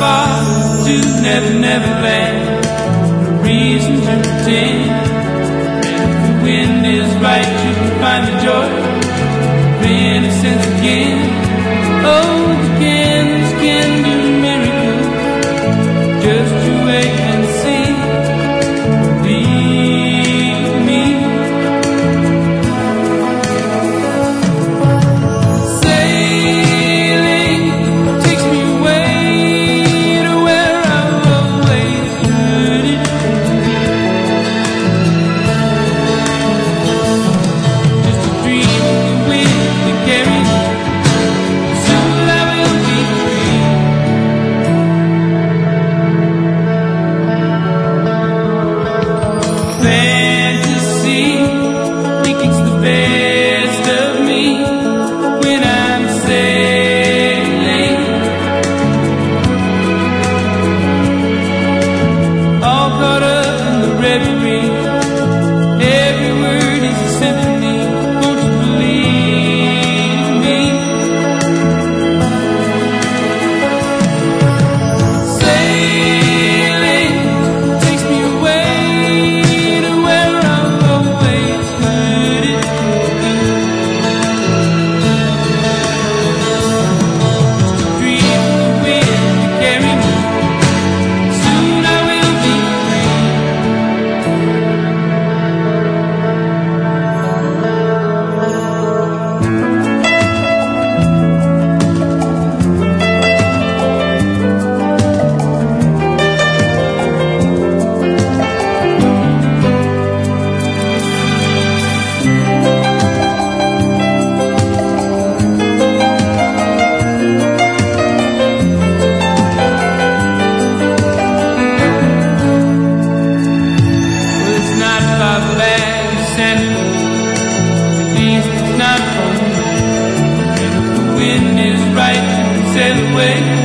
far to never, never land. No reason to pretend. And if the wind is right, you can find the joy of innocence again. Oh, the candles can do miracles. Just you wait and see. Believe me. Sailing takes me away to where I've always heard it. Just a dream of the wind that carries me. Soon I will be free. Fantasy think it's the best of me when I'm sailing, all caught up in the reverie. Every word is a symphony. Won't you believe me? Sailing takes me away to where I've always heard it. Just a dream of the wind to carry me. Soon I will be free. Well, it's not far back to Santa Cruz. At least it's not home. And if the wind is right, you can sail away.